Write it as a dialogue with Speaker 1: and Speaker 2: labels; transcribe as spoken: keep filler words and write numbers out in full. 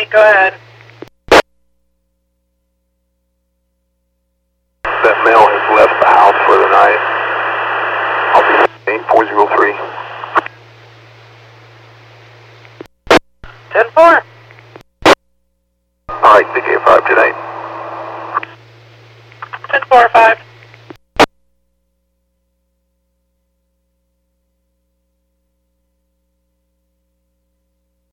Speaker 1: eight, go ahead.
Speaker 2: That male has left the house for the night. I'll be eight four zero three.
Speaker 1: ten four.
Speaker 2: Alright, D K five tonight.
Speaker 1: ten four five.